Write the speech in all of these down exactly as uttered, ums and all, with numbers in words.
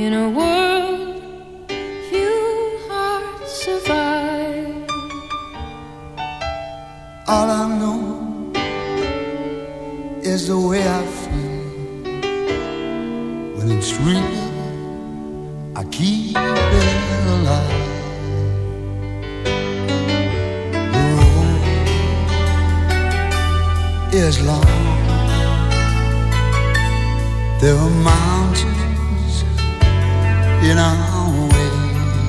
In a world few hearts survive. All I know is the way I feel. When it's real, I keep it alive. The road is long. There are mountains in our way,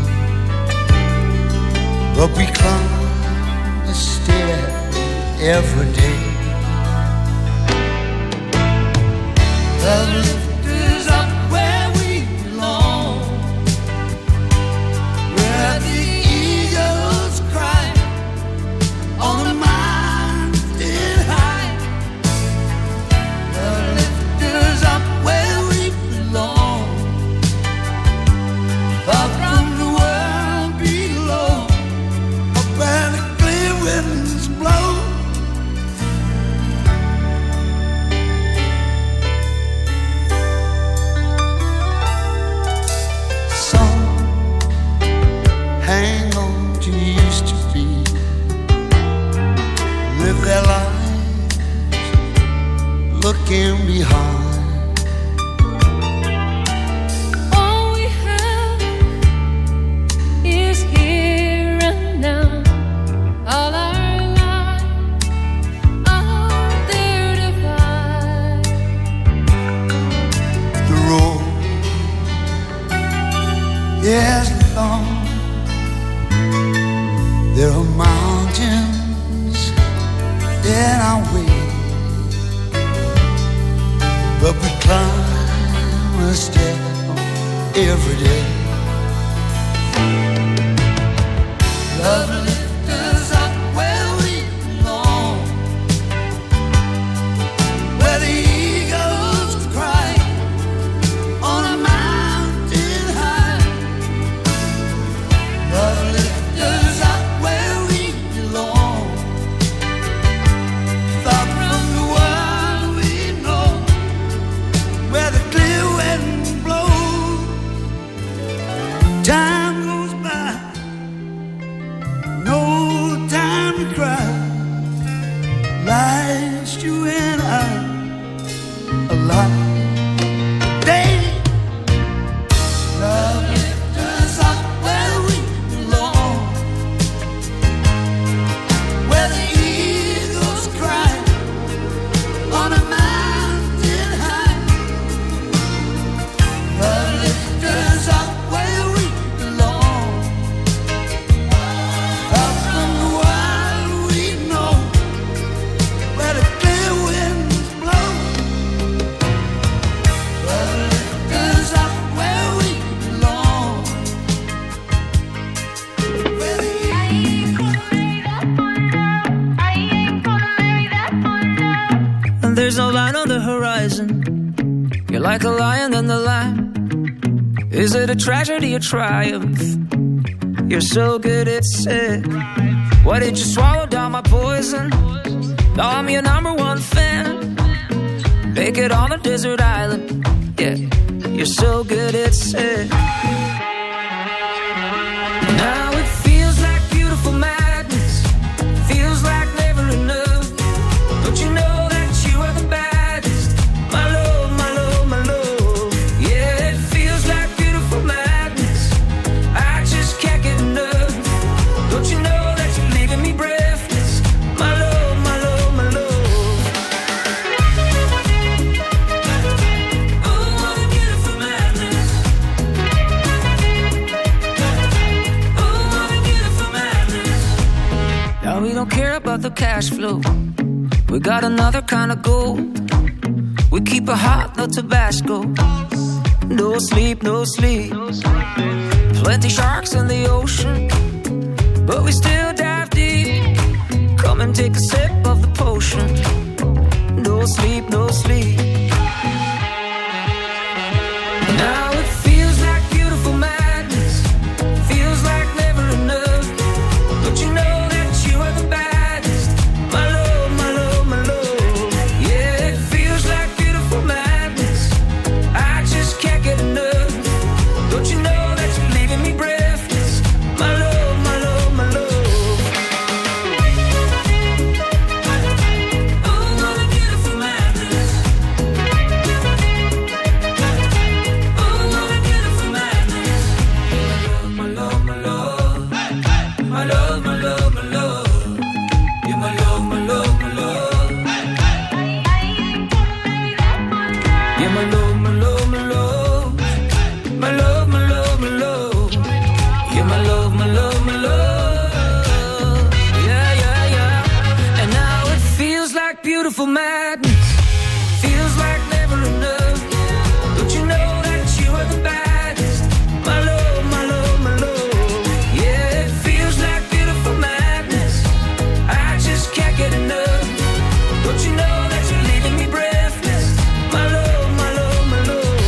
but we climb a stair every day. The lift is up where we belong, where the eagles cry on the mountain high. The lift is up where we belong, far from the world below, up where the clear winds blow. Some hang on to used to be, live their lives looking behind. All we have is here and now. All our lives out there to find. The road is long. There are mountains in our way, but we climb a step every day. Love lifts us up where we belong, where the eagles cry on a mountain high. Love lifts us up where we belong, far from the world we know, where the clear wind blows. Time goes by, no time to cry. Life's you and I alive. Day, love lifts us up where we belong, where the eagles cry on a mountain high. Love lifts us up where we belong, far from the world we know, where the clear winds blow. Love lifts us up where we belong, where the And there's no line on the horizon. You're like a lion in the lamb. Is it a tragedy or triumph? You're so good at it. Why did you swallow down my poison? Now I'm your number one fan. Make it on a desert island. Yeah, you're so good at it. Now it feels like beautiful madness. Feels like never enough. Don't you know that you are the baddest? My love, my love, my love. Yeah, it feels like beautiful madness. I just can't get enough. Don't you know that you're leaving me breathless? My love, my love, my love. Oh, what a beautiful madness. Oh, what a beautiful madness. Now we don't care about the cash flow. We got another kind of gold. We keep it hot, no Tabasco. No sleep, no sleep. Plenty sharks in the ocean, but we still dive deep. Come and take a sip of the potion. No sleep, no sleep. Now it feels like beautiful madness. Feels like never enough. Don't you know that you are the baddest? My love, my love, my love. Yeah, it feels like beautiful madness. I just can't get enough. madness. Feels like never enough. Don't you know that you are the baddest? My love, my love, my love. Yeah, it feels like beautiful madness. I just can't get enough. Don't you know that you're leaving me breathless? My love, my love, my love.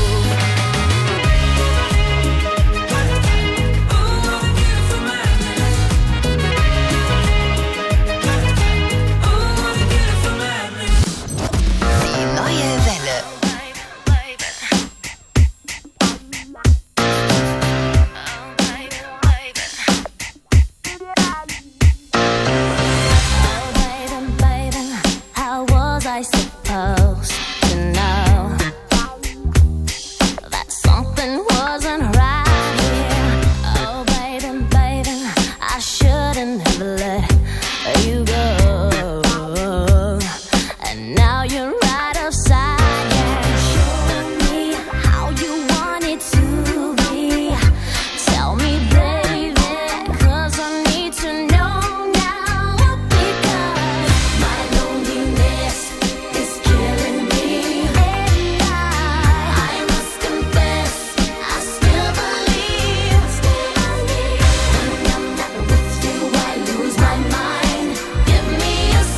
Oh, what a beautiful madness. Oh, what a beautiful madness. Die neue Welle. Oh, baby, baby, how was I supposed to know that something wasn't right here? Oh, baby, baby, I shouldn't have let you go. And now you're right upside down. Show me how you want it to be. Tell me, baby, 'cause I need to know now. Because my loneliness is killing me. And I, I must confess, I still believe, still believe. When I'm not with you, I lose my mind. Give me a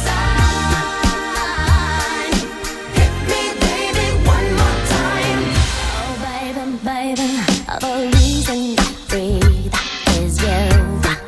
sign. Hit me, baby, one more time. Oh, baby, baby, the reason I breathe is you.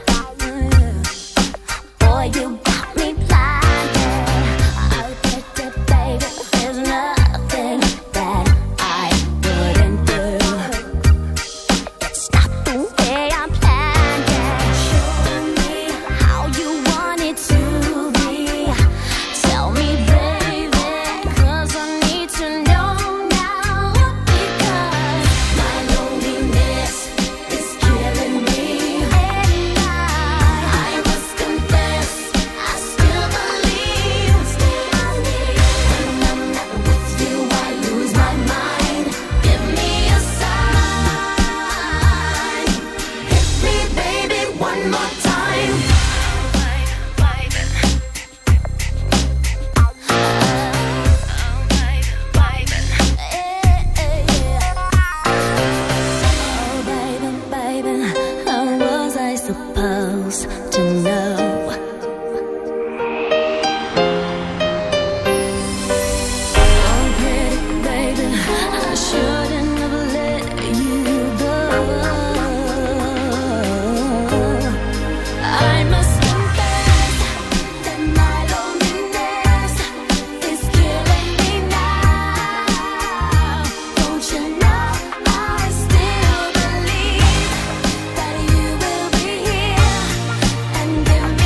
Boy, you got me blinded. Oh, baby, baby, there's nothing that I wouldn't do. It's not the way I planned it. Show me how you want it to be. Tell me, baby, 'cause I need to know now. Because my loneliness is killing me. And I, I must confess, I still believe, still believe. When I'm not with you, I lose my mind. Give me a sign. Hit me, baby, one more time. Oh, baby, baby, how was I supposed to know? Oh, pretty baby, I shouldn't have let you go. I must confess that my loneliness is killing me now. Don't you know I still believe that you will be here and give me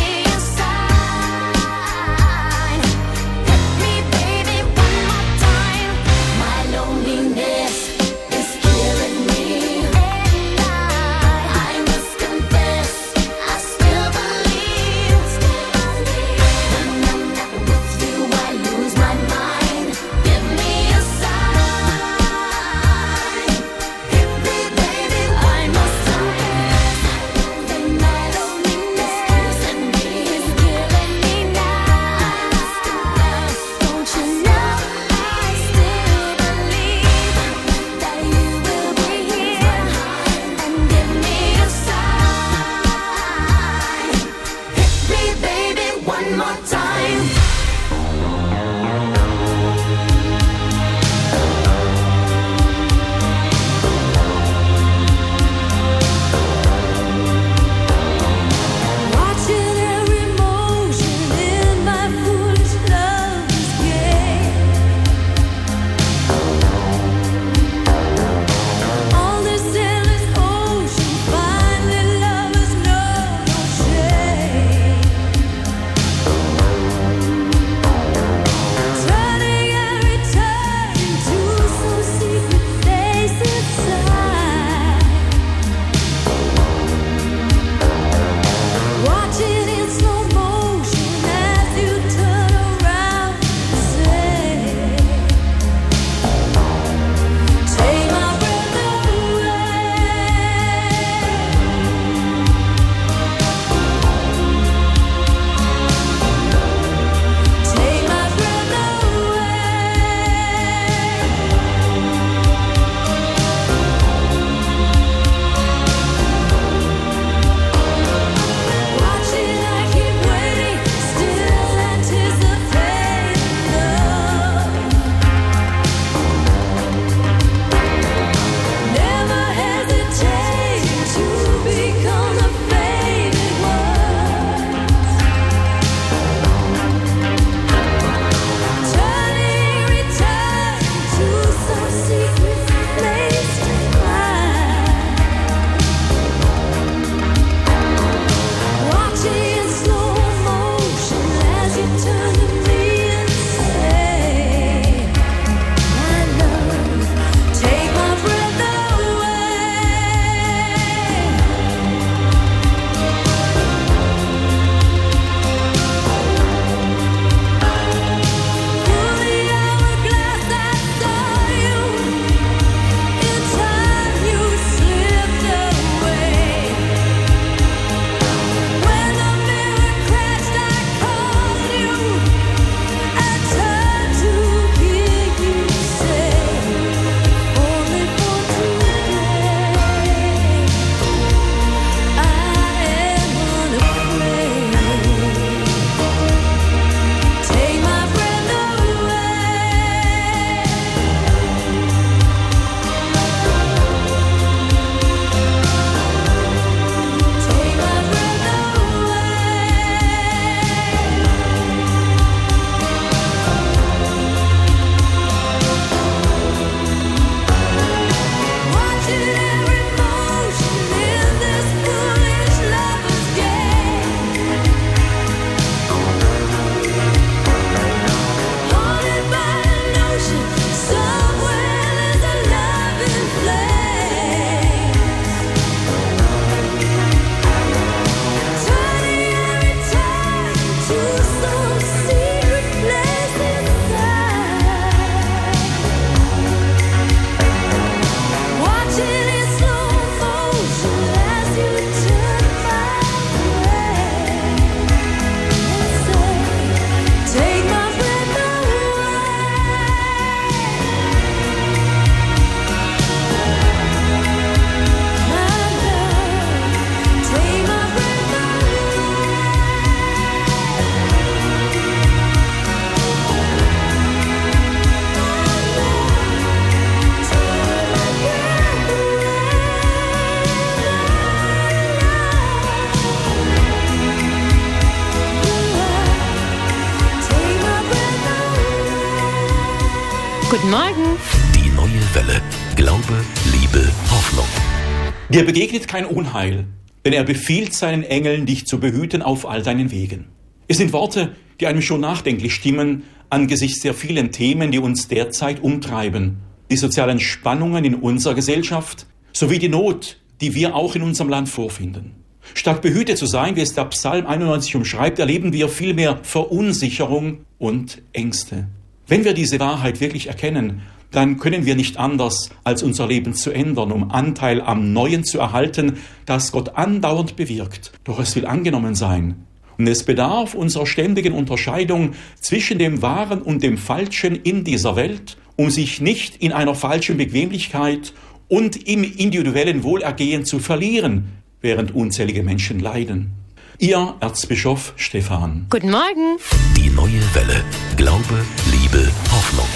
Guten Morgen. Die neue Welle. Glaube, Liebe, Hoffnung. Dir begegnet kein Unheil, denn er befiehlt seinen Engeln, dich zu behüten auf all deinen Wegen. Es sind Worte, die einem schon nachdenklich stimmen angesichts der vielen Themen, die uns derzeit umtreiben. Die sozialen Spannungen in unserer Gesellschaft sowie die Not, die wir auch in unserem Land vorfinden. Statt behütet zu sein, wie es der Psalm einundneunzig umschreibt, erleben wir vielmehr Verunsicherung und Ängste. Wenn wir diese Wahrheit wirklich erkennen, dann können wir nicht anders, als unser Leben zu ändern, um Anteil am Neuen zu erhalten, das Gott andauernd bewirkt. Doch es will angenommen sein. Und es bedarf unserer ständigen Unterscheidung zwischen dem Wahren und dem Falschen in dieser Welt, um sich nicht in einer falschen Bequemlichkeit und im individuellen Wohlergehen zu verlieren, während unzählige Menschen leiden. Ihr Erzbischof Stephan. Guten Morgen. Die neue Welle. Glaube, Liebe, Hoffnung.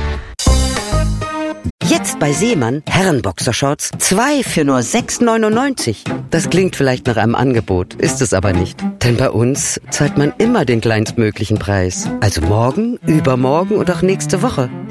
Jetzt bei Seemann Herrenboxershorts zwei für nur sechs neunundneunzig. Das klingt vielleicht nach einem Angebot, ist es aber nicht. Denn bei uns zahlt man immer den kleinstmöglichen Preis. Also morgen, übermorgen und auch nächste Woche.